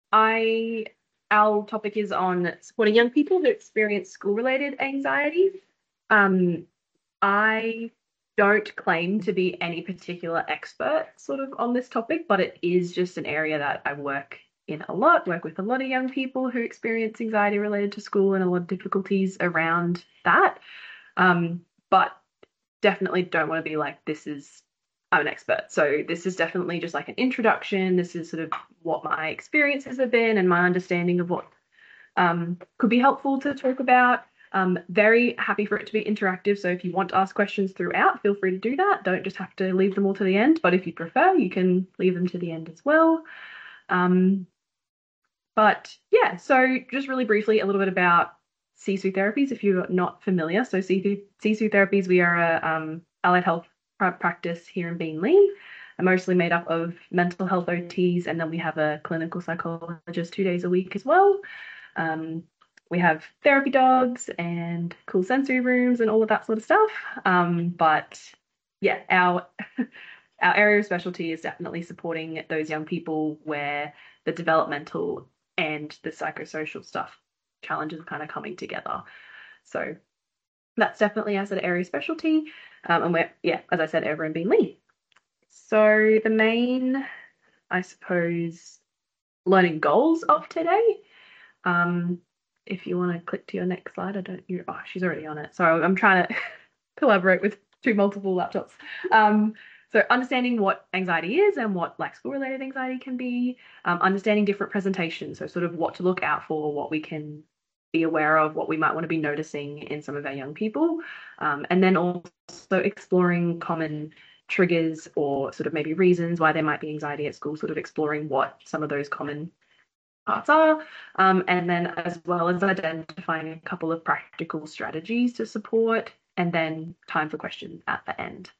I our topic is on supporting young people who experience school-related anxiety. Um, I don't claim to be any particular expert sort of on this topic, but it is just an area that I work in a lot, work with a lot of young people who experience anxiety related to school and a lot of difficulties around that. But definitely don't want to be like, I'm an expert. So this is definitely just like an introduction. This is sort of what my experiences have been and my understanding of what could be helpful to talk about. Very happy for it to be interactive. So if you want to ask questions throughout, feel free to do that. Don't just have to leave them all to the end, but if you prefer, you can leave them to the end as well. Um, but yeah, so just really briefly, a little bit about Sisu therapies if you're not familiar. So Sisu therapies, we are a allied health practice here in Beenleigh, mostly made up of mental health OTs, and then we have a clinical psychologist 2 days a week as well. Um, we have therapy dogs and cool sensory rooms and all of that sort of stuff. But yeah, our area of specialty is definitely supporting those young people where the developmental and the psychosocial stuff challenges are kind of coming together. So that's definitely our sort of area of specialty. And we're, yeah, as I said, over in Beenleigh. So the main, I suppose, learning goals of today. Um, if you want to click to your next slide, I don't, you, oh, she's already on it. So I'm trying to collaborate with two multiple laptops. Um, so understanding what anxiety is and what like school-related anxiety can be, understanding different presentations, so sort of what to look out for, what we can be aware of, what we might want to be noticing in some of our young people, and then also exploring common triggers or sort of maybe reasons why there might be anxiety at school, sort of exploring what some of those common parts are, and then as well as identifying a couple of practical strategies to support, and then time for questions at the end.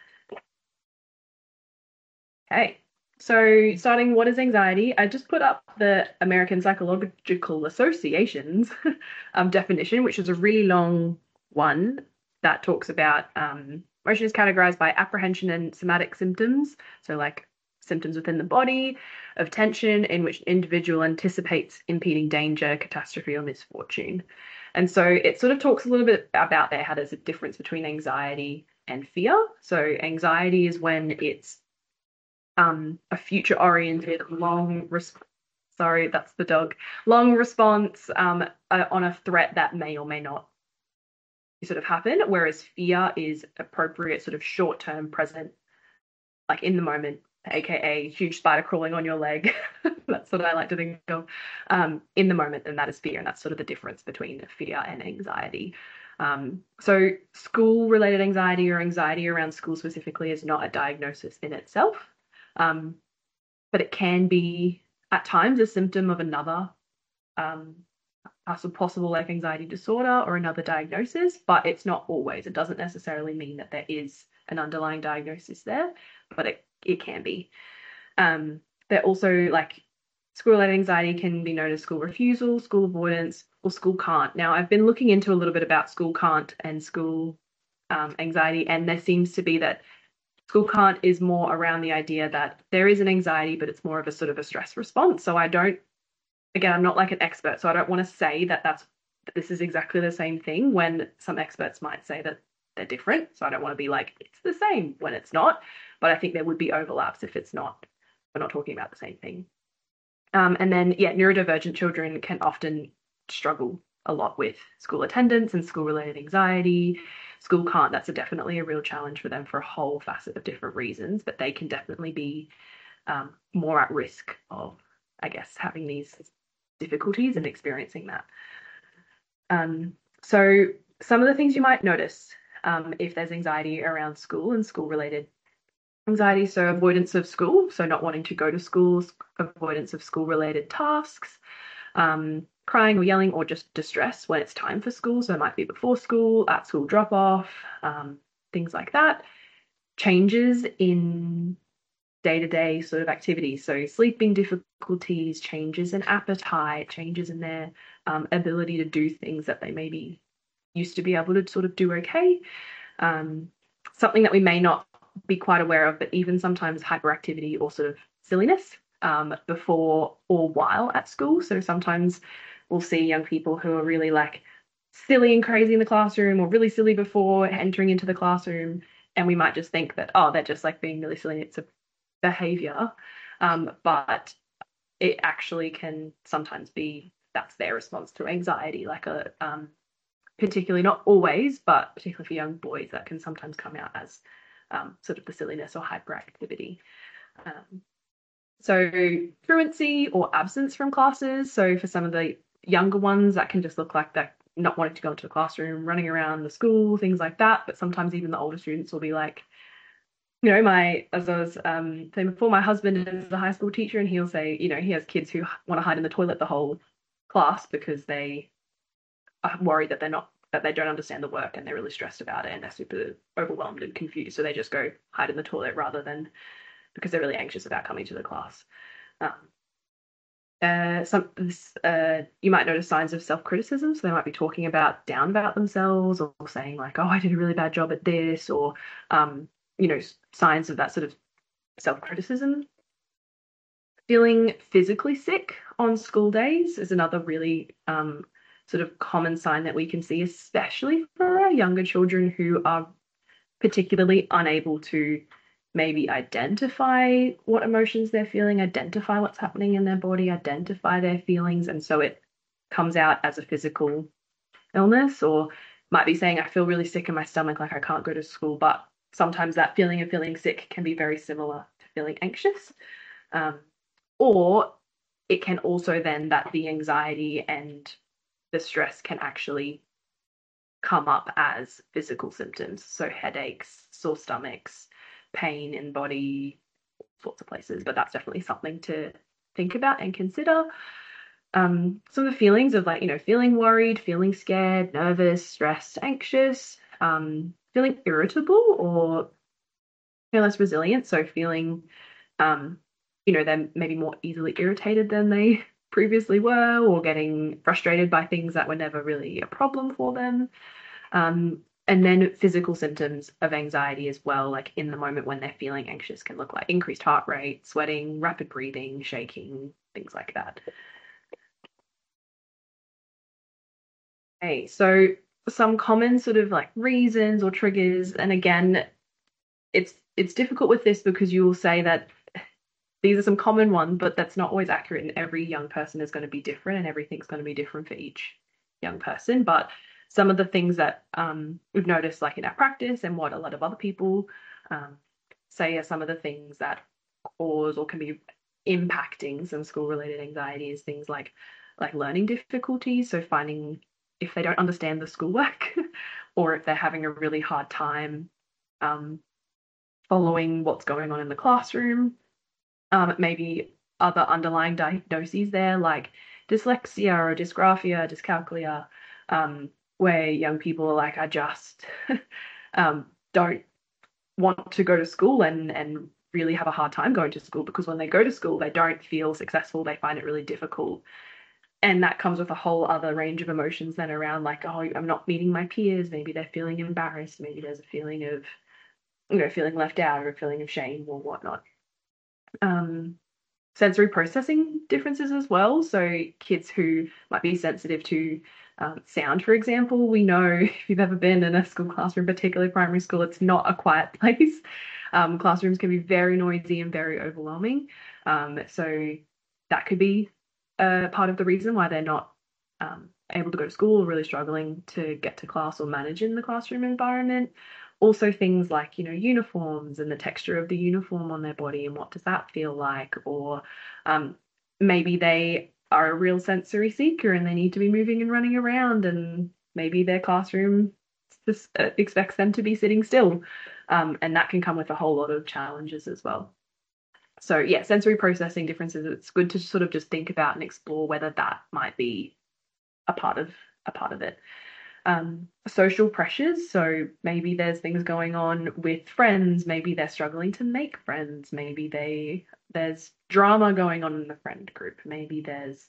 Okay, so starting, what is anxiety? I just put up the American Psychological Association's definition, which is a really long one that talks about emotion is categorized by apprehension and somatic symptoms. So like symptoms within the body of tension in which individual anticipates impending danger, catastrophe, or misfortune. And so it sort of talks a little bit about there how there's a difference between anxiety and fear. So anxiety is when it's a future oriented sorry, that's the dog, long response on a threat that may or may not sort of happen, whereas fear is appropriate sort of short term present, like in the moment, aka huge spider crawling on your leg. That's what I like to think of, in the moment, and that is fear, and that's sort of the difference between fear and anxiety. So school related anxiety or anxiety around school specifically is not a diagnosis in itself, um, but it can be at times a symptom of another um, possible like anxiety disorder or another diagnosis, but it's not always. It doesn't necessarily mean that there is an underlying diagnosis there, but it can be. They're also like school-related anxiety can be known as school refusal, school avoidance, or school can't. Now, I've been looking into a little bit about school can't and school anxiety, and there seems to be that school can't is more around the idea that there is an anxiety, but it's more of a sort of a stress response. So I don't, again, I'm not like an expert, so I don't want to say that this is exactly the same thing when some experts might say that they're different. So I don't want to be like it's the same when it's not, but I think there would be overlaps if it's not. We're not talking about the same thing. And then, yeah, neurodivergent children can often struggle a lot with school attendance and school related anxiety. School can't, that's definitely a real challenge for them for a whole facet of different reasons, but they can definitely be more at risk of, I guess, having these difficulties and experiencing that. So, some of the things you might notice if there's anxiety around school and school related anxiety, so avoidance of school, so not wanting to go to school, avoidance of school related tasks, crying or yelling or just distress when it's time for school, so it might be before school, at school drop off, things like that. Changes in day-to-day sort of activities, so sleeping difficulties, changes in appetite, changes in their ability to do things that they maybe used to be able to sort of do okay. Something that we may not be quite aware of, but even sometimes hyperactivity or sort of silliness. before or while at school. So sometimes we'll see young people who are really like silly and crazy in the classroom or really silly before entering into the classroom. And we might just think that, oh, they're just like being really silly. It's a behavior. But it actually can sometimes be that's their response to anxiety, like a particularly not always, but particularly for young boys, that can sometimes come out as sort of the silliness or hyperactivity. Um, so truancy or absence from classes. So for some of the younger ones, that can just look like they're not wanting to go into the classroom, running around the school, things like that. But sometimes even the older students will be like, as I was saying before, my husband is a high school teacher, and he'll say, he has kids who want to hide in the toilet the whole class because they are worried that they don't understand the work and they're really stressed about it and they're super overwhelmed and confused. So they just go hide in the toilet rather than because they're really anxious about coming to the class. Um, you might notice signs of self-criticism. So they might be talking down about themselves or saying like, "Oh, I did a really bad job at this," or signs of that sort of self-criticism. Feeling physically sick on school days is another really sort of common sign that we can see, especially for our younger children who are particularly unable to maybe identify what emotions they're feeling, identify what's happening in their body, identify their feelings. And so it comes out as a physical illness, or might be saying, I feel really sick in my stomach, like I can't go to school. But sometimes that feeling of feeling sick can be very similar to feeling anxious. Or it can also then that the anxiety and the stress can actually come up as physical symptoms. So headaches, sore stomachs, pain in body, all sorts of places. But that's definitely something to think about and consider. Some of the feelings of feeling worried, feeling scared, nervous, stressed, anxious, feeling irritable or feel less resilient. So feeling, they're maybe more easily irritated than they previously were, or getting frustrated by things that were never really a problem for them. And then physical symptoms of anxiety as well, like in the moment when they're feeling anxious, can look like increased heart rate, sweating, rapid breathing, shaking, things like that. Okay, so some common sort of like reasons or triggers, and again, it's difficult with this because you will say that these are some common ones, but that's not always accurate, and every young person is going to be different, and everything's going to be different for each young person. But some of the things that we've noticed, like in our practice, and what a lot of other people say are some of the things that cause or can be impacting some school-related anxiety is things like learning difficulties. So finding if they don't understand the schoolwork, or if they're having a really hard time following what's going on in the classroom. Maybe other underlying diagnoses there, like dyslexia or dysgraphia, dyscalculia, where young people are like, I just don't want to go to school and really have a hard time going to school because when they go to school, they don't feel successful. They find it really difficult. And that comes with a whole other range of emotions then around like, oh, I'm not meeting my peers. Maybe they're feeling embarrassed. Maybe there's a feeling of, feeling left out or a feeling of shame or whatnot. Sensory processing differences as well. So kids who might be sensitive to sound, for example, we know if you've ever been in a school classroom, particularly primary school, it's not a quiet place. Classrooms can be very noisy and very overwhelming. So that could be part of the reason why they're not able to go to school or really struggling to get to class or manage in the classroom environment. Also things like, uniforms and the texture of the uniform on their body and what does that feel like? Or maybe they are a real sensory seeker and they need to be moving and running around, and maybe their classroom just expects them to be sitting still. And that can come with a whole lot of challenges as well. So yeah, sensory processing differences, it's good to sort of just think about and explore whether that might be a part of it. Social pressures. So maybe there's things going on with friends. Maybe they're struggling to make friends. Maybe there's drama going on in the friend group. Maybe there's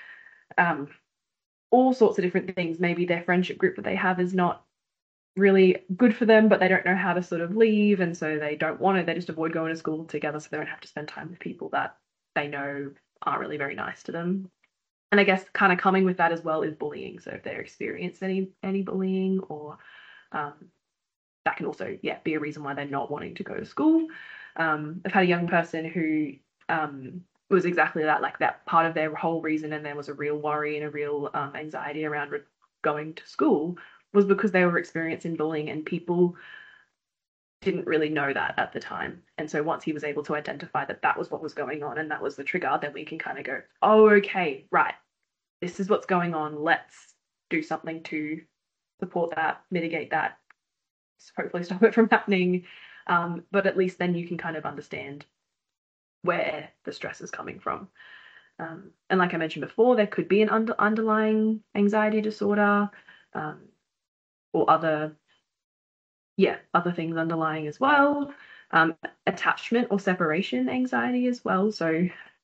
all sorts of different things. Maybe their friendship group that they have is not really good for them, but they don't know how to sort of leave, and so they don't want it. They just avoid going to school together so they don't have to spend time with people that they know aren't really very nice to them. And I guess kind of coming with that as well is bullying. So if they're experienced any bullying, or um, that can also, yeah, be a reason why they're not wanting to go to school. I've had a young person who was exactly that, like that part of their whole reason, and there was a real worry and a real anxiety around going to school was because they were experiencing bullying, and people didn't really know that at the time. And so once he was able to identify that that was what was going on and that was the trigger, then we can kind of go, oh, okay, right, this is what's going on. Let's do something to support that, mitigate that, hopefully stop it from happening. But at least then you can kind of understand where the stress is coming from. And like I mentioned before, there could be an underlying anxiety disorder, or other things underlying as well. Attachment or separation anxiety as well. So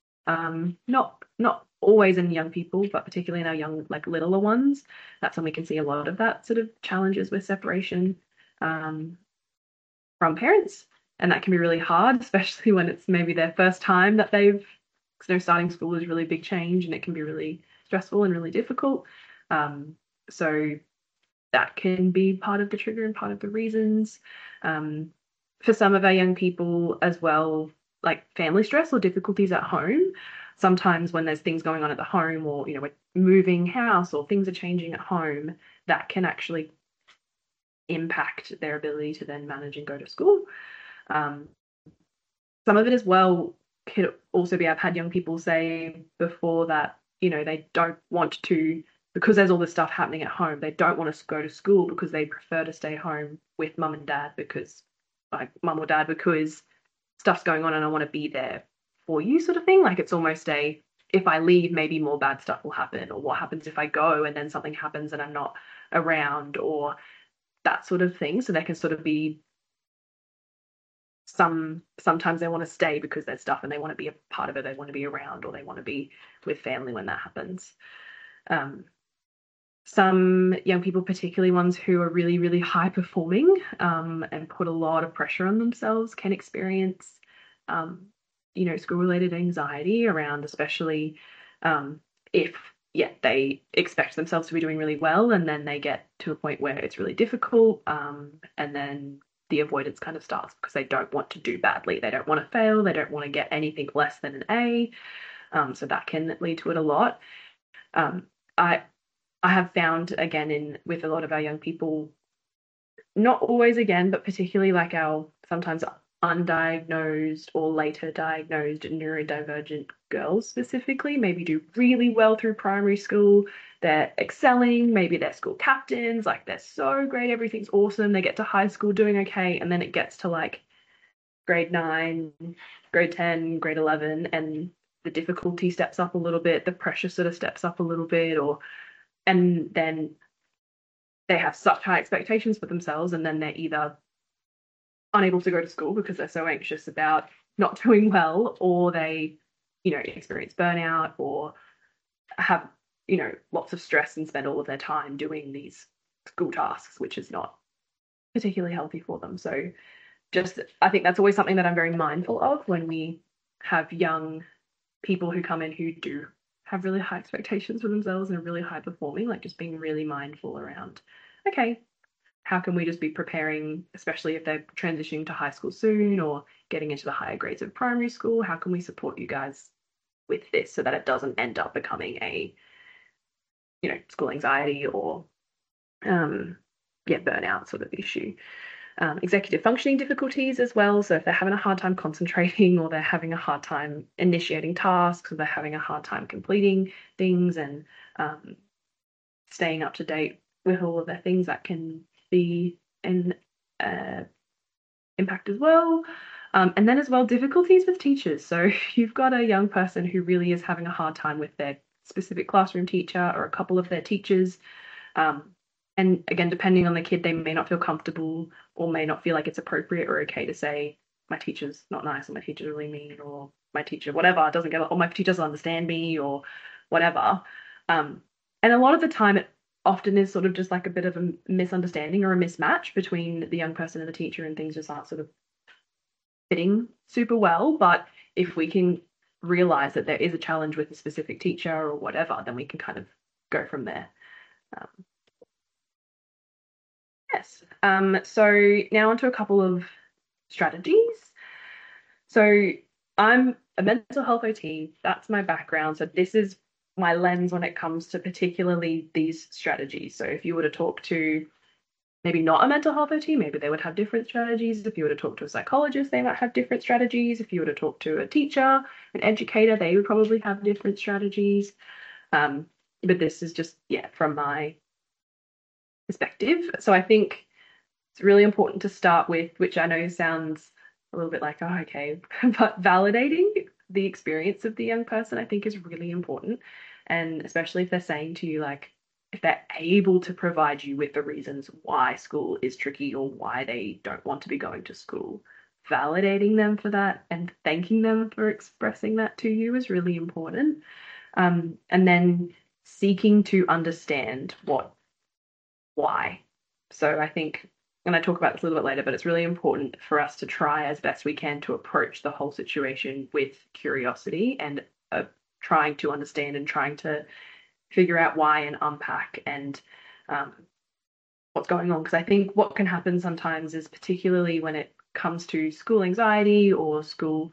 not always in young people, but particularly in our young, like littler ones. That's when we can see a lot of that sort of challenges with separation from parents. And that can be really hard, especially when it's maybe their first time that starting school is really big change, and it can be really stressful and really difficult. So that can be part of the trigger and part of the reasons. For some of our young people as well, like family stress or difficulties at home. Sometimes when there's things going on at the home, or we're moving house or things are changing at home, that can actually impact their ability to then manage and go to school. Some of it as well could also be, I've had young people say before that, they don't want to, because there's all this stuff happening at home, they don't want to go to school because they prefer to stay home with mum and dad because, like, mum or dad, because stuff's going on and I want to be there for you sort of thing. Like it's almost if I leave, maybe more bad stuff will happen, or what happens if I go and then something happens and I'm not around, or that sort of thing. So there can sort of be sometimes they want to stay because there's stuff and they want to be a part of it, they want to be around, or they want to be with family when that happens. Some young people, particularly ones who are really, really high performing and put a lot of pressure on themselves, can experience, school-related anxiety around, especially if, they expect themselves to be doing really well, and then they get to a point where it's really difficult, and then the avoidance kind of starts because they don't want to do badly. They don't want to fail. They don't want to get anything less than an A. So that can lead to it a lot. I have found, again, with a lot of our young people, not always again, but particularly like our sometimes undiagnosed or later diagnosed neurodivergent girls specifically, maybe do really well through primary school. They're excelling, maybe they're school captains, like they're so great, everything's awesome. They get to high school doing okay, and then it gets to like grade 9, grade 10, grade 11, and the difficulty steps up a little bit, the pressure sort of steps up a little bit, and then they have such high expectations for themselves, and then they're either unable to go to school because they're so anxious about not doing well, or they, experience burnout, or have, lots of stress and spend all of their time doing these school tasks, which is not particularly healthy for them. So I think that's always something that I'm very mindful of when we have young people who come in who do have really high expectations for themselves and are really high performing, like just being really mindful around, okay, how can we just be preparing, especially if they're transitioning to high school soon or getting into the higher grades of primary school, how can we support you guys with this so that it doesn't end up becoming a, school anxiety or, burnout sort of issue. Executive functioning difficulties as well. So if they're having a hard time concentrating, or they're having a hard time initiating tasks, or they're having a hard time completing things and staying up to date with all of their things, that can be an impact as well. And then as well, difficulties with teachers. So if you've got a young person who really is having a hard time with their specific classroom teacher or a couple of their teachers, and again, depending on the kid, they may not feel comfortable or may not feel like it's appropriate or okay to say, my teacher's not nice, or my teacher's really mean, or my teacher, whatever, doesn't get it, or my teacher doesn't understand me, or whatever. And a lot of the time, it often is sort of just like a bit of a misunderstanding or a mismatch between the young person and the teacher, and things just aren't sort of fitting super well. But if we can realize that there is a challenge with a specific teacher or whatever, then we can kind of go from there. Um, yes. So now onto a couple of strategies. So I'm a mental health OT. That's my background. So this is my lens when it comes to particularly these strategies. So if you were to talk to maybe not a mental health OT, maybe they would have different strategies. If you were to talk to a psychologist, they might have different strategies. If you were to talk to a teacher, an educator, they would probably have different strategies. But this is just, yeah, from my perspective. So I think it's really important to start with, which I know sounds a little bit like, oh, okay, but validating the experience of the young person, I think is really important. And especially if they're saying to you, like, if they're able to provide you with the reasons why school is tricky or why they don't want to be going to school, validating them for that and thanking them for expressing that to you is really important. And then seeking to understand why. So I think, and I talk about this a little bit later, but it's really important for us to try as best we can to approach the whole situation with curiosity and trying to understand and trying to figure out why and unpack and what's going on. Because I think what can happen sometimes is, particularly when it comes to school anxiety or school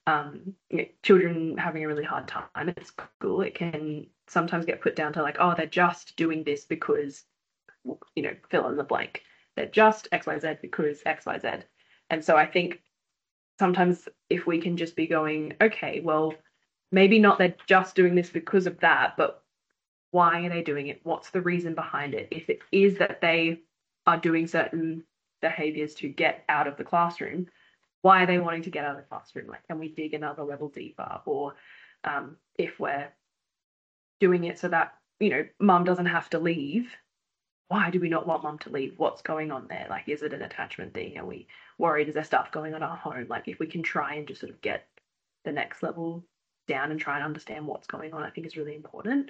children having a really hard time at school, it can sometimes get put down to like, oh, they're just doing this because, fill in the blank. They're just XYZ because XYZ. And so I think sometimes if we can just be going, okay, well, maybe not they're just doing this because of that, but why are they doing it? What's the reason behind it? If it is that they are doing certain behaviors to get out of the classroom, why are they wanting to get out of the classroom? Like, can we dig another level deeper? Or if we're doing it so that, mum doesn't have to leave, why do we not want mum to leave? What's going on there? Like, is it an attachment thing? Are we worried? Is there stuff going on at home? Like, if we can try and just sort of get the next level down and try and understand what's going on, I think is really important.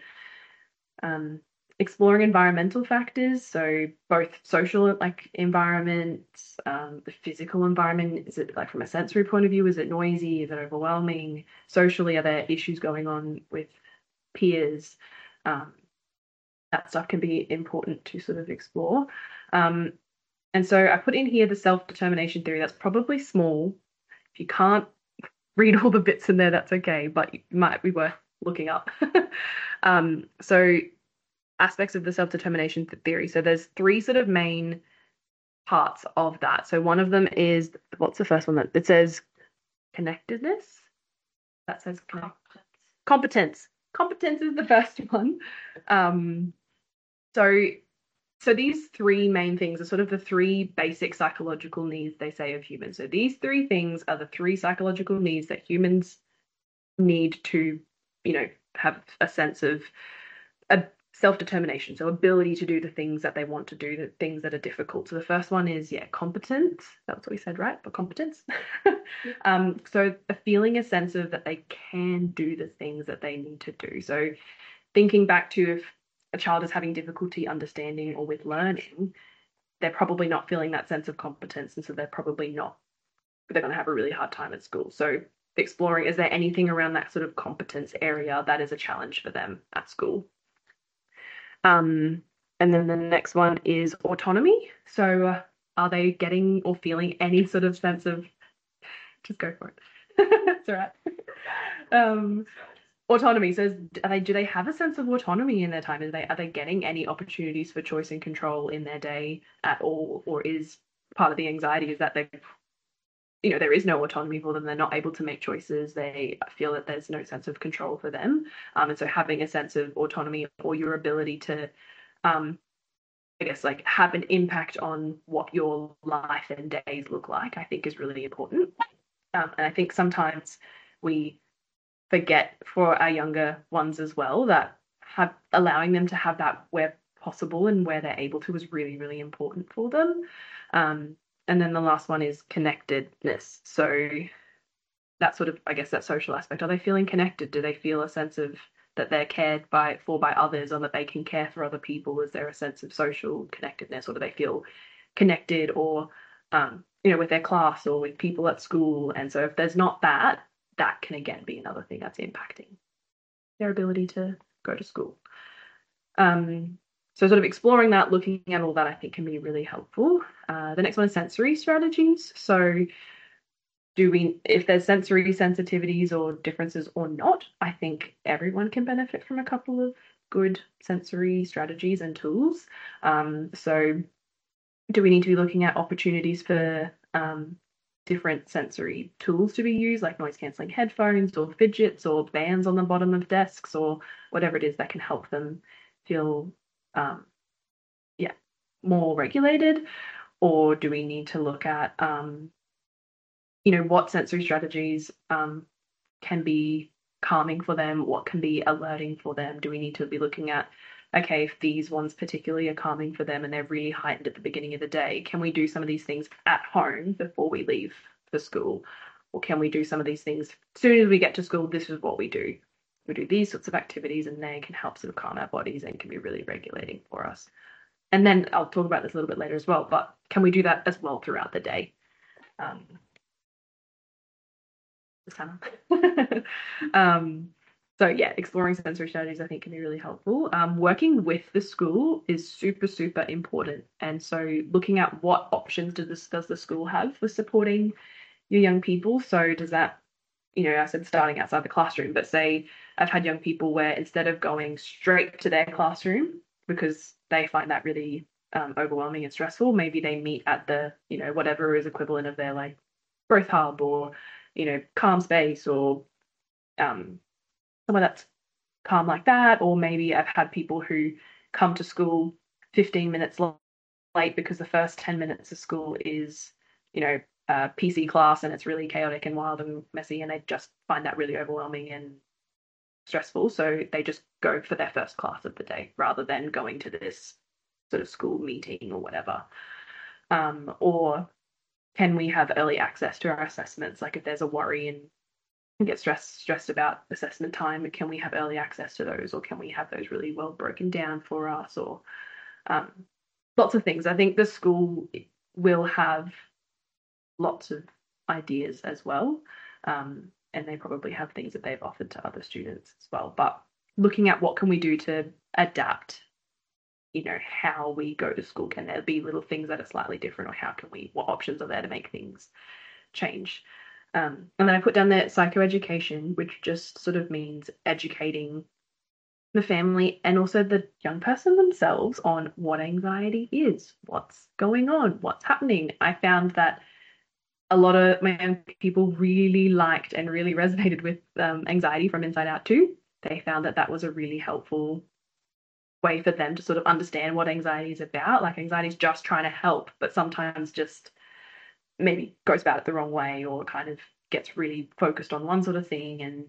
Exploring environmental factors, so both social environment, the physical environment. Is it like from a sensory point of view? Is it noisy? Is it overwhelming? Socially, are there issues going on with peers? That stuff can be important to sort of explore. And so I put in here the self-determination theory. That's probably small. If you can't read all the bits in there, that's okay, but it might be worth looking up. So aspects of the self-determination theory. So there's three sort of main parts of that. So one of them is, what's the first one that it says? Connectedness. That says competence. Competence is the first one. So these three main things are sort of the three basic psychological needs, they say, of humans. So these three things are the three psychological needs that humans need to, have a sense of a self-determination, so ability to do the things that they want to do, the things that are difficult. So the first one is, competence. That's what we said, right? But competence. So feeling a sense of that they can do the things that they need to do. So thinking back to if a child is having difficulty understanding or with learning, they're probably not feeling that sense of competence, and so they're going to have a really hard time at school. So exploring, is there anything around that sort of competence area that is a challenge for them at school? And then the next one is autonomy. So are they getting or feeling any sort of sense of, just go for it. It's all right. Autonomy. So do they have a sense of autonomy in their time? Are they getting any opportunities for choice and control in their day at all? Or is part of the anxiety is that there is no autonomy for them. They're not able to make choices. They feel that there's no sense of control for them. And so having a sense of autonomy or your ability to, have an impact on what your life and days look like, I think is really important. And I think sometimes we forget for our younger ones as well that allowing them to have that where possible and where they're able to is really, really important for them. And then the last one is connectedness. So that sort of, I guess, that social aspect. Are they feeling connected? Do they feel a sense of that they're cared for by others, or that they can care for other people? Is there a sense of social connectedness, or do they feel connected or with their class or with people at school? And so if there's not that, that can again be another thing that's impacting their ability to go to school. So sort of exploring that, looking at all that, I think can be really helpful. The next one is sensory strategies. So if there's sensory sensitivities or differences or not, I think everyone can benefit from a couple of good sensory strategies and tools. So do we need to be looking at opportunities for different sensory tools to be used, like noise cancelling headphones or fidgets or bands on the bottom of desks or whatever it is that can help them feel more regulated? Or do we need to look at what sensory strategies can be calming for them, what can be alerting for them? Do we need to be looking at, okay, if these ones particularly are calming for them and they're really heightened at the beginning of the day, can we do some of these things at home before we leave for school? Or can we do some of these things as soon as we get to school? This is what we do. We do these sorts of activities and they can help sort of calm our bodies and can be really regulating for us. And then I'll talk about this a little bit later as well, but can we do that as well throughout the day? So yeah, exploring sensory strategies I think can be really helpful. Working with the school is super, super important. And so looking at what options does the school have for supporting your young people? So does that, I said starting outside the classroom, but say I've had young people where instead of going straight to their classroom because they find that really overwhelming and stressful, maybe they meet at the, whatever is equivalent of their like growth hub or calm space or somewhere that's calm like that. Or maybe I've had people who come to school 15 minutes late because the first 10 minutes of school is, PC class and it's really chaotic and wild and messy and they just find that really overwhelming and stressful. So they just go for their first class of the day rather than going to this sort of school meeting or whatever. Or can we have early access to our assessments? Like if there's a worry and get stressed about assessment time, can we have early access to those, or can we have those really well broken down for us? Or lots of things. I think the school will have lots of ideas as well, and they probably have things that they've offered to other students as well. But looking at what can we do to adapt how we go to school. Can there be little things that are slightly different, or what options are there to make things change? And then I put down there psychoeducation, which just sort of means educating the family and also the young person themselves on what anxiety is, what's going on, what's happening. I found that a lot of my young people really liked and really resonated with anxiety from Inside Out too. They found that was a really helpful way for them to sort of understand what anxiety is about. Like anxiety is just trying to help, but sometimes just maybe goes about it the wrong way or kind of gets really focused on one sort of thing and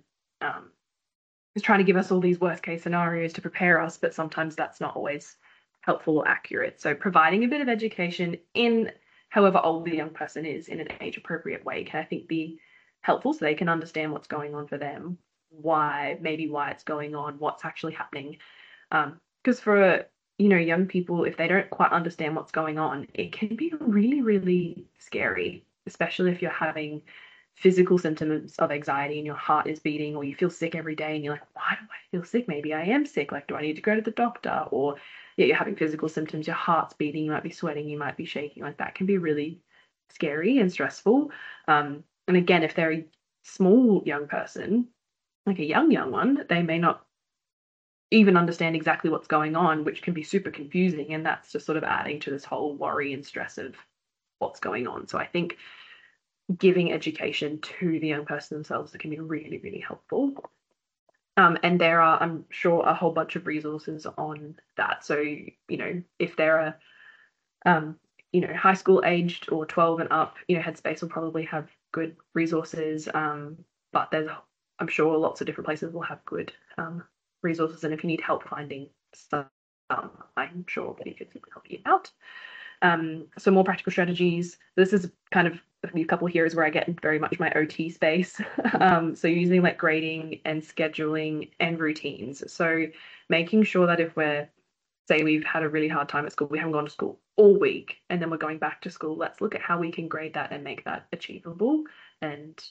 is trying to give us all these worst case scenarios to prepare us, but sometimes that's not always helpful or accurate. So providing a bit of education in however old the young person is in an age appropriate way can I think be helpful so they can understand what's going on for them, why it's going on, what's actually happening. Because for young people, if they don't quite understand what's going on, it can be really, really scary, especially if you're having physical symptoms of anxiety and your heart is beating or you feel sick every day and you're like, why do I feel sick? Maybe I am sick. Like, do I need to go to the doctor? Or yeah, you're having physical symptoms, your heart's beating, you might be sweating, you might be shaking. Like that can be really scary and stressful. And again, if they're a small young person, like a young one, they may not even understand exactly what's going on, which can be super confusing. And that's just sort of adding to this whole worry and stress of what's going on. So I think giving education to the young person themselves that can be really, really helpful. And there are, I'm sure, a whole bunch of resources on that. So, if they're high school aged or 12 and up, Headspace will probably have good resources. But I'm sure lots of different places will have good resources. And if you need help finding some, I'm sure that can help you out. So more practical strategies. This is kind of a couple here is where I get very much my OT space. So using like grading and scheduling and routines. So making sure that if say we've had a really hard time at school, we haven't gone to school all week, and then we're going back to school, let's look at how we can grade that and make that achievable and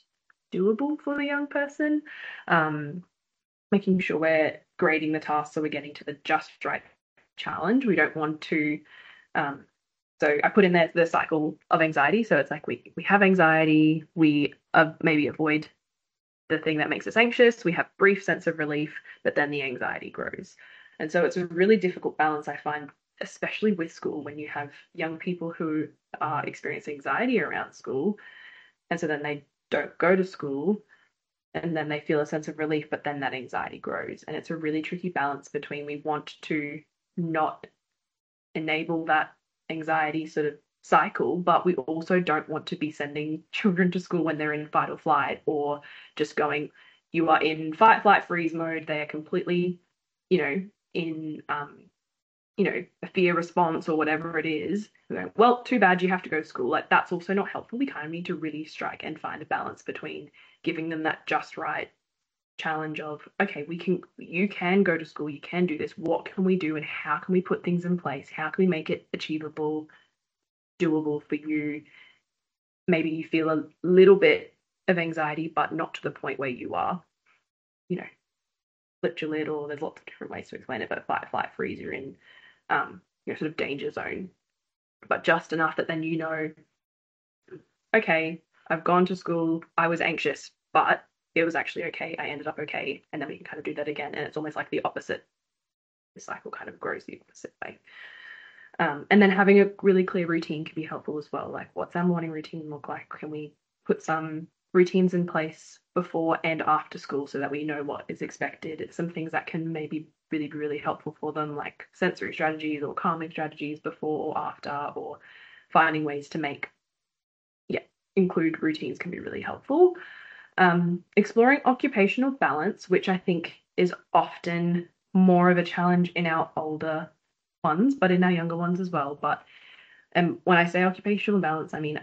doable for the young person. Um, Making sure we're grading the task so we're getting to the just right challenge. We don't want to. Um, so I put in there the cycle of anxiety. So it's like we have anxiety, we maybe avoid the thing that makes us anxious, we have brief sense of relief, but then the anxiety grows. And so it's a really difficult balance, I find, especially with school, when you have young people who are experiencing anxiety around school, and so then they don't go to school and then they feel a sense of relief, but then that anxiety grows. And it's a really tricky balance between we want to not enable that anxiety sort of cycle, but we also don't want to be sending children to school when they're in fight or flight or just going, you are in fight, flight, freeze mode. They are completely, you know, in a fear response or whatever it is. Going, well, too bad you have to go to school. Like that's also not helpful. We kind of need to really strike and find a balance between giving them that just right challenge of, okay, you can go to school, you can do this. What can we do and how can we put things in place? How can we make it achievable, doable for you? Maybe you feel a little bit of anxiety, but not to the point where you are, you know, flipped your lid, or there's lots of different ways to explain it, but fight, flight, freeze, you're in sort of danger zone, but just enough that then okay, I've gone to school, I was anxious, but it was actually okay. I ended up okay. And then we can kind of do that again. And it's almost like the opposite. The cycle kind of grows the opposite way. And then having a really clear routine can be helpful as well. Like, what's our morning routine look like? Can we put some routines in place before and after school so that we know what is expected? Some things that can maybe really be really helpful for them, like sensory strategies or calming strategies before or after, or finding ways to include routines can be really helpful. Exploring occupational balance, which I think is often more of a challenge in our older ones, but in our younger ones as well. But when I say occupational balance, I mean,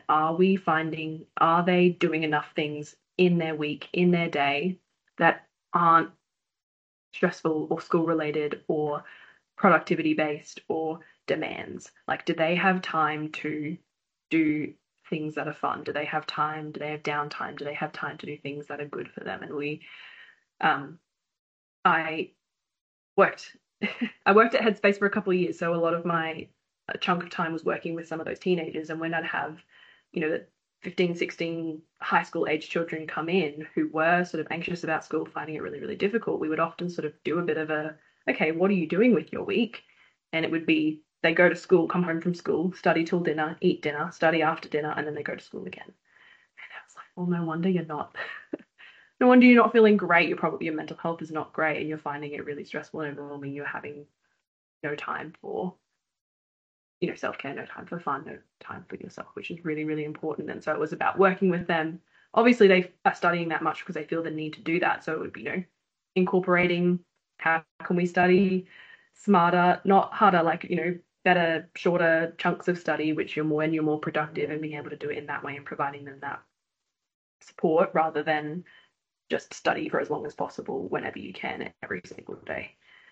are they doing enough things in their week, in their day that aren't stressful or school related or productivity based or demands? Like, do they have time to do things that are fun? Do they have time? Do they have downtime? Do they have time to do things that are good for them? And um, I worked, I worked at Headspace for a couple of years, so a lot of my a chunk of time was working with some of those teenagers. And when I'd have, the 15, 16 high school age children come in who were sort of anxious about school, finding it really, really difficult, we would often sort of do a bit of okay, what are you doing with your week? And it would be they go to school, come home from school, study till dinner, eat dinner, study after dinner, and then they go to school again. And I was like, well, no wonder you're not. No wonder you're not feeling great. Your mental health is not great, and you're finding it really stressful and overwhelming. You're having no time for self-care, no time for fun, no time for yourself, which is really, really important. And so it was about working with them. Obviously, they are studying that much because they feel the need to do that. So it would be, incorporating how can we study smarter, not harder, like, better, shorter chunks of study, which when you're more productive and being able to do it in that way and providing them that support rather than just study for as long as possible whenever you can every single day.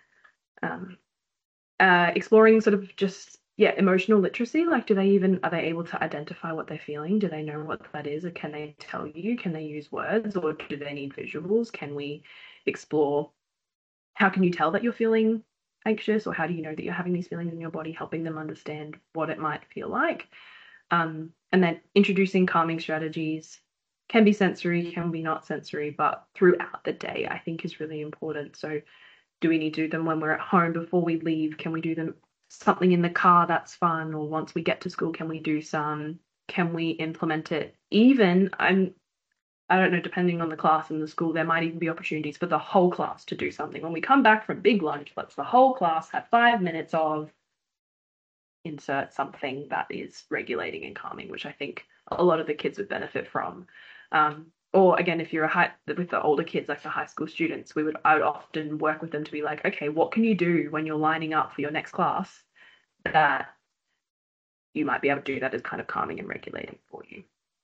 Exploring sort of just emotional literacy, like are they able to identify what they're feeling? Do they know what that is, or can they tell you? Can they use words, or do they need visuals? Can we explore how can you tell that you're feeling anxious, or how do you know that you're having these feelings in your body, helping them understand what it might feel like. And then introducing calming strategies, can be sensory, can be not sensory, but throughout the day I think is really important. So do we need to do them when we're at home before we leave? Can we do them something in the car that's fun? Or once we get to school, can we do some? Can we implement it? Even, I don't know, depending on the class and the school, there might even be opportunities for the whole class to do something. When we come back from big lunch, let's the whole class have 5 minutes of insert something that is regulating and calming, which I think a lot of the kids would benefit from. Or again, if you're with the older kids, like the high school students, I would often work with them to be like, okay, what can you do when you're lining up for your next class that you might be able to do that is kind of calming and regulating for you.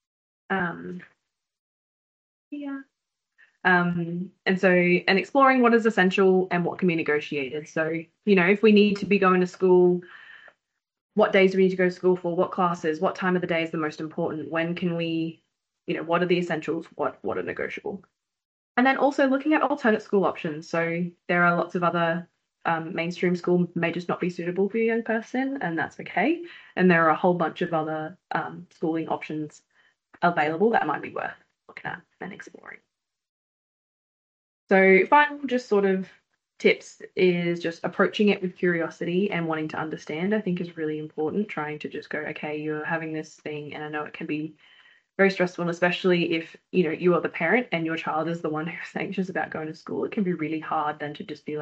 And exploring what is essential and what can be negotiated. So, if we need to be going to school, what days do we need to go to school for? What classes? What time of the day is the most important? When can we what are the essentials, what are negotiable. And then also looking at alternate school options. So there are lots of other mainstream school may just not be suitable for a young person, and that's okay. And there are a whole bunch of other schooling options available that might be worth looking at and exploring. So final just sort of tips is just approaching it with curiosity and wanting to understand, I think is really important. Trying to just go, okay, you're having this thing, and I know it can be very stressful, and especially if you are the parent and your child is the one who's anxious about going to school. It can be really hard then to just be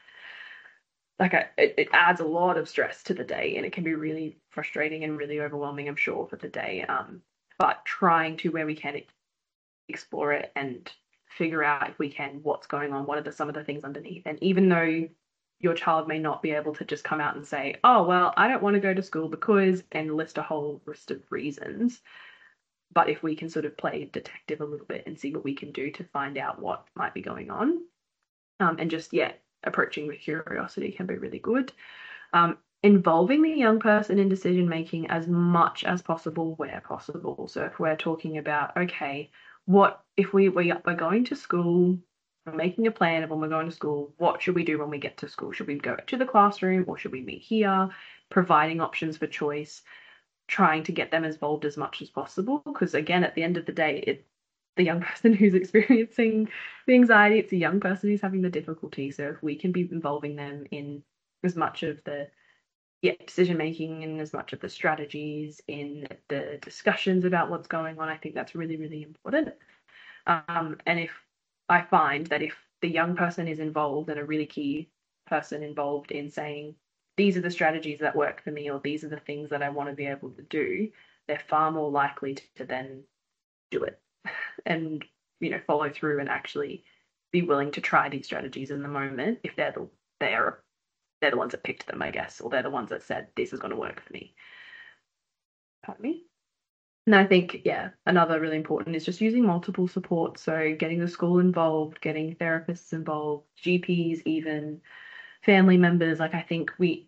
it adds a lot of stress to the day, and it can be really frustrating and really overwhelming, I'm sure, for the day. But trying to, where we can, explore it and figure out, if we can, what's going on, what are some of the things underneath. And even though your child may not be able to just come out and say, oh well, I don't want to go to school because, and list a whole list of reasons, but if we can sort of play detective a little bit and see what we can do to find out what might be going on, and just, yeah, approaching with curiosity can be really good. Involving the young person in decision making as much as possible where possible. So if we're talking about, okay, what if we're going to school, we're making a plan of when we're going to school, what should we do when we get to school? Should we go to the classroom or should we meet here? Providing options for choice, trying to get them involved as much as possible. Because again, at the end of the day, the young person who's experiencing the anxiety, it's a young person who's having the difficulty. So if we can be involving them in as much of the decision making, and as much of the strategies, in the discussions about what's going on, I think that's really, really important. And if I find that if the young person is involved and a really key person involved in saying, these are the strategies that work for me, or these are the things that I want to be able to do, they're far more likely to then do it and follow through and actually be willing to try these strategies in the moment, if they're the ones that picked them, I guess, or they're the ones that said this is going to work for me. Pardon me. And I think, yeah, another really important is just using multiple support. So getting the school involved, getting therapists involved, GPs, even family members. Like, I think we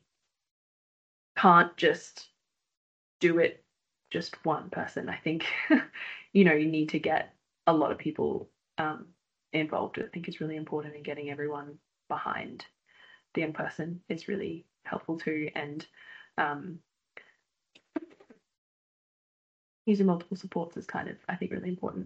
can't just do it just one person. I think, you need to get a lot of people involved. I think it's really important, in getting everyone behind the young person is really helpful too. And using multiple supports is kind of, I think, really important.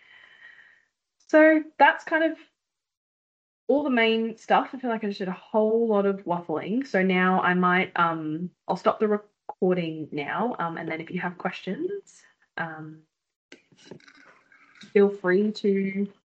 So that's kind of all the main stuff. I feel like I just did a whole lot of waffling. So now I might I'll stop the recording now. And then if you have questions, feel free to